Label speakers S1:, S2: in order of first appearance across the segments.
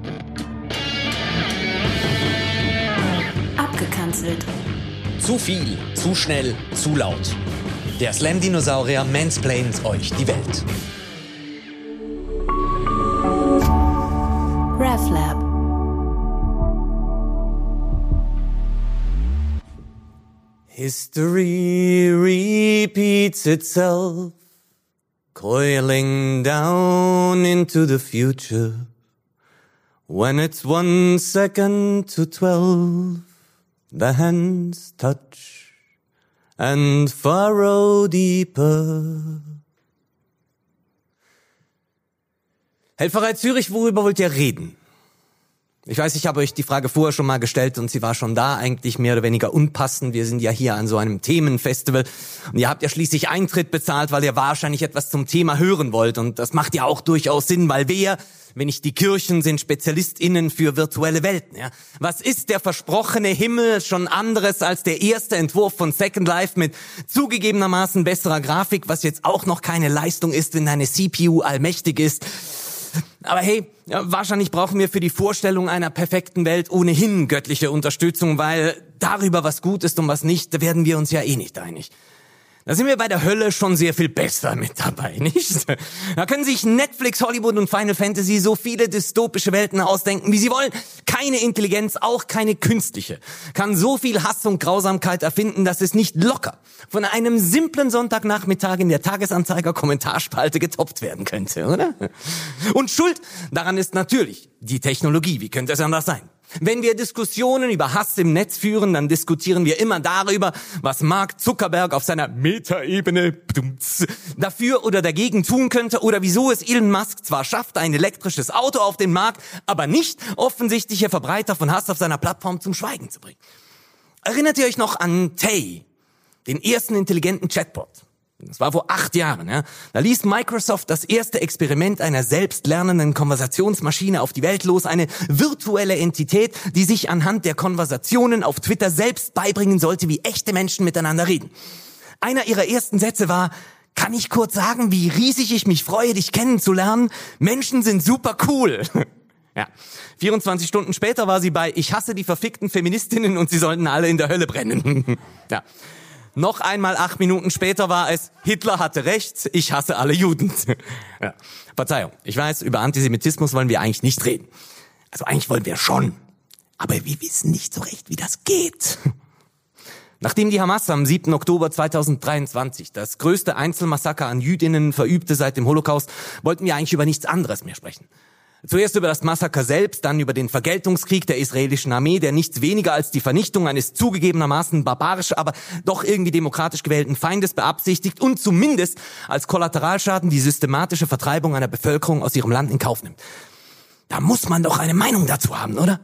S1: Abgekanzelt.
S2: Zu viel, zu schnell, zu laut. Der Slam-Dinosaurier mansplaint euch die Welt.
S1: RefLab.
S2: History repeats itself, coiling down into the future. When it's 1 second to 12, the hands touch and furrow deeper. Helferei Zürich, worüber wollt ihr reden? Ich weiß, ich habe euch die Frage vorher schon mal gestellt und sie war schon da, eigentlich mehr oder weniger unpassend. Wir sind ja hier an so einem Themenfestival und ihr habt ja schließlich Eintritt bezahlt, weil ihr wahrscheinlich etwas zum Thema hören wollt. Und das macht ja auch durchaus Sinn, weil wir, wenn nicht die Kirchen, sind SpezialistInnen für virtuelle Welten. Ja? Was ist der versprochene Himmel schon anderes als der erste Entwurf von Second Life mit zugegebenermaßen besserer Grafik, was jetzt auch noch keine Leistung ist, wenn deine CPU allmächtig ist? Aber hey, wahrscheinlich brauchen wir für die Vorstellung einer perfekten Welt ohnehin göttliche Unterstützung, weil darüber, was gut ist und was nicht, da werden wir uns ja eh nicht einig. Da sind wir bei der Hölle schon sehr viel besser mit dabei, nicht? Da können sich Netflix, Hollywood und Final Fantasy so viele dystopische Welten ausdenken, wie sie wollen. Keine Intelligenz, auch keine künstliche, kann so viel Hass und Grausamkeit erfinden, dass es nicht locker von einem simplen Sonntagnachmittag in der Tagesanzeiger-Kommentarspalte getoppt werden könnte, oder? Und schuld daran ist natürlich die Technologie. Wie könnte es anders sein? Wenn wir Diskussionen über Hass im Netz führen, dann diskutieren wir immer darüber, was Mark Zuckerberg auf seiner Metaebene dafür oder dagegen tun könnte oder wieso es Elon Musk zwar schafft, ein elektrisches Auto auf den Markt, aber nicht offensichtliche Verbreiter von Hass auf seiner Plattform zum Schweigen zu bringen. Erinnert ihr euch noch an Tay, den ersten intelligenten Chatbot? Das war vor 8 Jahren. Ja. Da ließ Microsoft das erste Experiment einer selbstlernenden Konversationsmaschine auf die Welt los. Eine virtuelle Entität, die sich anhand der Konversationen auf Twitter selbst beibringen sollte, wie echte Menschen miteinander reden. Einer ihrer ersten Sätze war: Kann ich kurz sagen, wie riesig ich mich freue, dich kennenzulernen? Menschen sind super cool. Ja. 24 Stunden später war sie bei: Ich hasse die verfickten Feministinnen und sie sollten alle in der Hölle brennen. Ja. Noch einmal 8 Minuten später war es: Hitler hatte recht, ich hasse alle Juden. Ja. Verzeihung, ich weiß, über Antisemitismus wollen wir eigentlich nicht reden. Also eigentlich wollen wir schon, aber wir wissen nicht so recht, wie das geht. Nachdem die Hamas am 7. Oktober 2023 das größte Einzelmassaker an Jüdinnen verübte seit dem Holocaust, wollten wir eigentlich über nichts anderes mehr sprechen. Zuerst über das Massaker selbst, dann über den Vergeltungskrieg der israelischen Armee, der nichts weniger als die Vernichtung eines zugegebenermaßen barbarisch, aber doch irgendwie demokratisch gewählten Feindes beabsichtigt und zumindest als Kollateralschaden die systematische Vertreibung einer Bevölkerung aus ihrem Land in Kauf nimmt. Da muss man doch eine Meinung dazu haben, oder?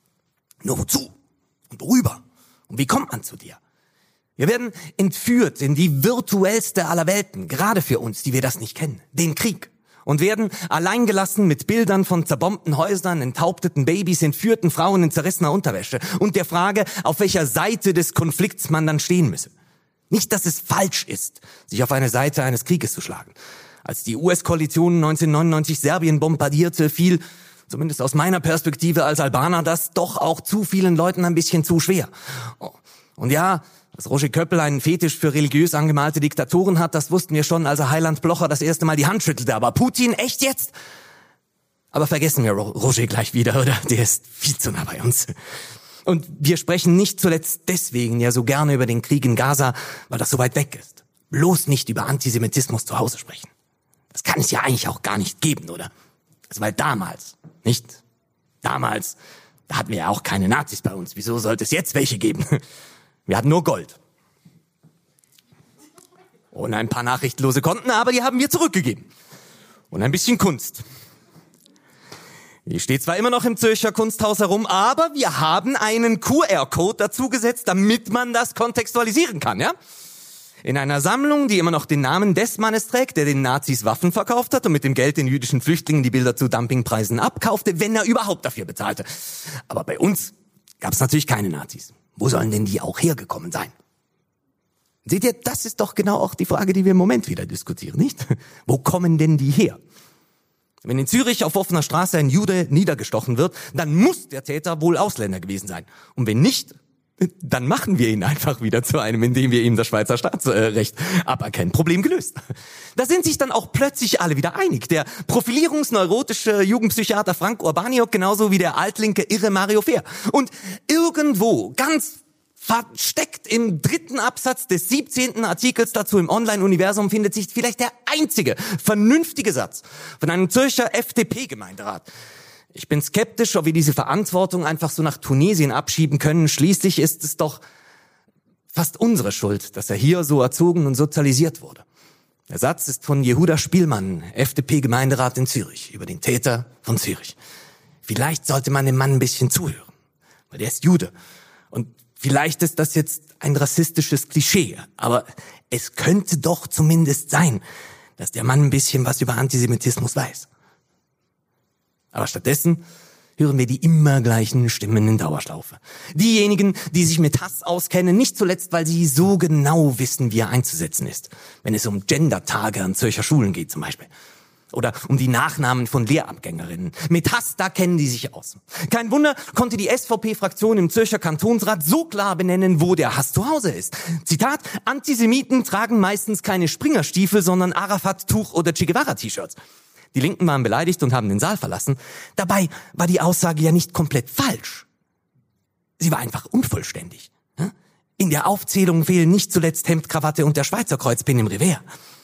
S2: Nur wozu? Und worüber? Und wie kommt man zu dir? Wir werden entführt in die virtuellste aller Welten, gerade für uns, die wir das nicht kennen, den Krieg. Und werden alleingelassen mit Bildern von zerbombten Häusern, enthaupteten Babys, entführten Frauen in zerrissener Unterwäsche und der Frage, auf welcher Seite des Konflikts man dann stehen müsse. Nicht, dass es falsch ist, sich auf eine Seite eines Krieges zu schlagen. Als die US-Koalition 1999 Serbien bombardierte, fiel, zumindest aus meiner Perspektive als Albaner, das doch auch zu vielen Leuten ein bisschen zu schwer. Und ja, dass Roger Köppel einen Fetisch für religiös angemalte Diktatoren hat, das wussten wir schon, als er Heiland Blocher das erste Mal die Hand schüttelte. Aber Putin, echt jetzt? Aber vergessen wir Roger gleich wieder, oder? Der ist viel zu nah bei uns. Und wir sprechen nicht zuletzt deswegen ja so gerne über den Krieg in Gaza, weil das so weit weg ist. Bloß nicht über Antisemitismus zu Hause sprechen. Das kann es ja eigentlich auch gar nicht geben, oder? Also weil damals, da hatten wir ja auch keine Nazis bei uns. Wieso sollte es jetzt welche geben? Wir hatten nur Gold. Und ein paar nachrichtlose Konten, aber die haben wir zurückgegeben. Und ein bisschen Kunst. Die steht zwar immer noch im Zürcher Kunsthaus herum, aber wir haben einen QR-Code dazugesetzt, damit man das kontextualisieren kann, ja? In einer Sammlung, die immer noch den Namen des Mannes trägt, der den Nazis Waffen verkauft hat und mit dem Geld den jüdischen Flüchtlingen die Bilder zu Dumpingpreisen abkaufte, wenn er überhaupt dafür bezahlte. Aber bei uns gab es natürlich keine Nazis. Wo sollen denn die auch hergekommen sein? Seht ihr, das ist doch genau auch die Frage, die wir im Moment wieder diskutieren, nicht? Wo kommen denn die her? Wenn in Zürich auf offener Straße ein Jude niedergestochen wird, dann muss der Täter wohl Ausländer gewesen sein. Und wenn nicht, dann machen wir ihn einfach wieder zu einem, indem wir ihm das Schweizer Staatsrecht aberkennen. Problem gelöst. Da sind sich dann auch plötzlich alle wieder einig. Der profilierungsneurotische Jugendpsychiater Frank Urbaniok genauso wie der altlinke Irre Mario Fehr. Und irgendwo, ganz versteckt im 3. Absatz des 17. Artikels dazu im Online-Universum findet sich vielleicht der einzige vernünftige Satz von einem Zürcher FDP-Gemeinderat. Ich bin skeptisch, ob wir diese Verantwortung einfach so nach Tunesien abschieben können. Schließlich ist es doch fast unsere Schuld, dass er hier so erzogen und sozialisiert wurde. Der Satz ist von Jehuda Spielmann, FDP-Gemeinderat in Zürich, über den Täter von Zürich. Vielleicht sollte man dem Mann ein bisschen zuhören, weil der ist Jude. Und vielleicht ist das jetzt ein rassistisches Klischee, aber es könnte doch zumindest sein, dass der Mann ein bisschen was über Antisemitismus weiß. Aber stattdessen hören wir die immer gleichen Stimmen in Dauerschleife. Diejenigen, die sich mit Hass auskennen, nicht zuletzt, weil sie so genau wissen, wie er einzusetzen ist. Wenn es um Gender-Tage an Zürcher Schulen geht zum Beispiel. Oder um die Nachnamen von Lehrabgängerinnen. Mit Hass, da kennen die sich aus. Kein Wunder, konnte die SVP-Fraktion im Zürcher Kantonsrat so klar benennen, wo der Hass zu Hause ist. Zitat, Antisemiten tragen meistens keine Springerstiefel, sondern Arafat-Tuch oder Che Guevara-T-Shirts. Die Linken waren beleidigt und haben den Saal verlassen. Dabei war die Aussage ja nicht komplett falsch. Sie war einfach unvollständig. In der Aufzählung fehlen nicht zuletzt Hemd, Krawatte und der Schweizer Kreuzpin im Revers.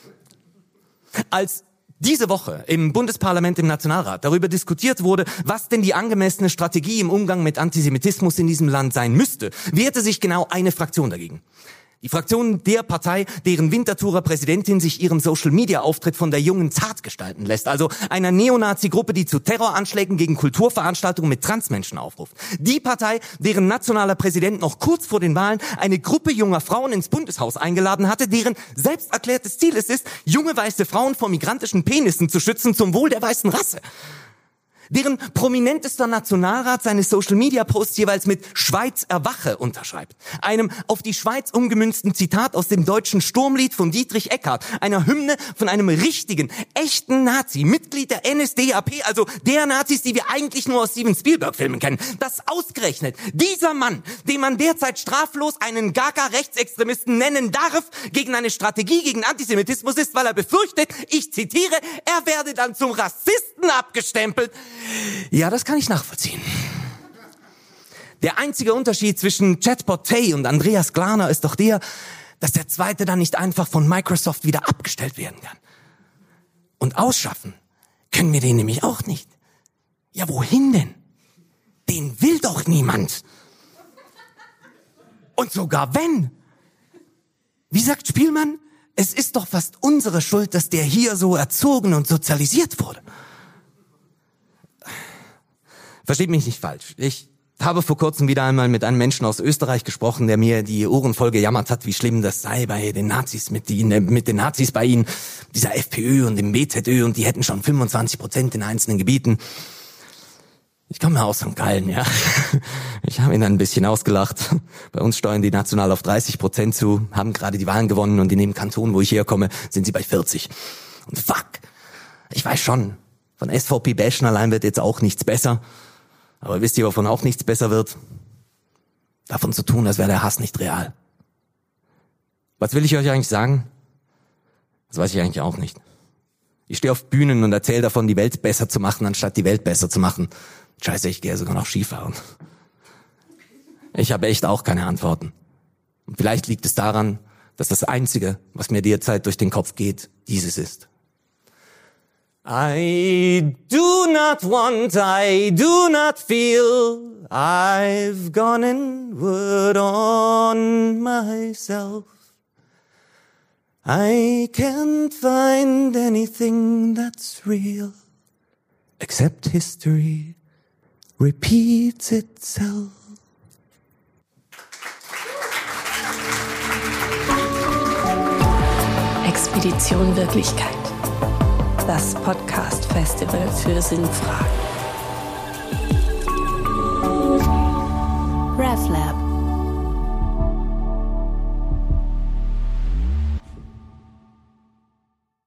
S2: Als diese Woche im Bundesparlament im Nationalrat darüber diskutiert wurde, was denn die angemessene Strategie im Umgang mit Antisemitismus in diesem Land sein müsste, wehrte sich genau eine Fraktion dagegen. Die Fraktion der Partei, deren Winterthurer Präsidentin sich ihren Social-Media-Auftritt von der Jungen Zart gestalten lässt, also einer Neonazi-Gruppe, die zu Terroranschlägen gegen Kulturveranstaltungen mit Transmenschen aufruft. Die Partei, deren nationaler Präsident noch kurz vor den Wahlen eine Gruppe junger Frauen ins Bundeshaus eingeladen hatte, deren selbst erklärtes Ziel es ist, junge weiße Frauen vor migrantischen Penissen zu schützen zum Wohl der weißen Rasse. Deren prominentester Nationalrat seine Social-Media-Posts jeweils mit Schweiz erwache unterschreibt. Einem auf die Schweiz umgemünzten Zitat aus dem deutschen Sturmlied von Dietrich Eckart, einer Hymne von einem richtigen, echten Nazi, Mitglied der NSDAP, also der Nazis, die wir eigentlich nur aus Steven Spielberg-Filmen kennen. Dass ausgerechnet dieser Mann, den man derzeit straflos einen Gaga-Rechtsextremisten nennen darf, gegen eine Strategie gegen Antisemitismus ist, weil er befürchtet, ich zitiere, er werde dann zum Rassisten abgestempelt. Ja, das kann ich nachvollziehen. Der einzige Unterschied zwischen Chatbot Tay und Andreas Glarner ist doch der, dass der zweite dann nicht einfach von Microsoft wieder abgestellt werden kann. Und ausschaffen können wir den nämlich auch nicht. Ja, wohin denn? Den will doch niemand. Und sogar wenn. Wie sagt Spielmann? Es ist doch fast unsere Schuld, dass der hier so erzogen und sozialisiert wurde. Versteht mich nicht falsch. Ich habe vor kurzem wieder einmal mit einem Menschen aus Österreich gesprochen, der mir die Ohren voll gejammert hat, wie schlimm das sei bei den Nazis, mit den Nazis bei ihnen, dieser FPÖ und dem BZÖ, und die hätten schon 25% in einzelnen Gebieten. Ich komme aus St. Gallen, ja. Ich habe ihn dann ein bisschen ausgelacht. Bei uns steuern die national auf 30% zu, haben gerade die Wahlen gewonnen, und in dem Kanton, wo ich herkomme, sind sie bei 40. Und fuck, ich weiß schon, von SVP-Bashen allein wird jetzt auch nichts besser. Aber wisst ihr, wovon auch nichts besser wird? Davon zu tun, als wäre der Hass nicht real. Was will ich euch eigentlich sagen? Das weiß ich eigentlich auch nicht. Ich stehe auf Bühnen und erzähle davon, die Welt besser zu machen, anstatt die Welt besser zu machen. Scheiße, ich gehe sogar noch Skifahren. Ich habe echt auch keine Antworten. Und vielleicht liegt es daran, dass das Einzige, was mir derzeit durch den Kopf geht, dieses ist. I do not want, I do not feel, I've gone inward on myself. I can't find anything that's real, except history repeats itself.
S1: Expedition Wirklichkeit. Das Podcast-Festival für Sinnfragen. RevLab.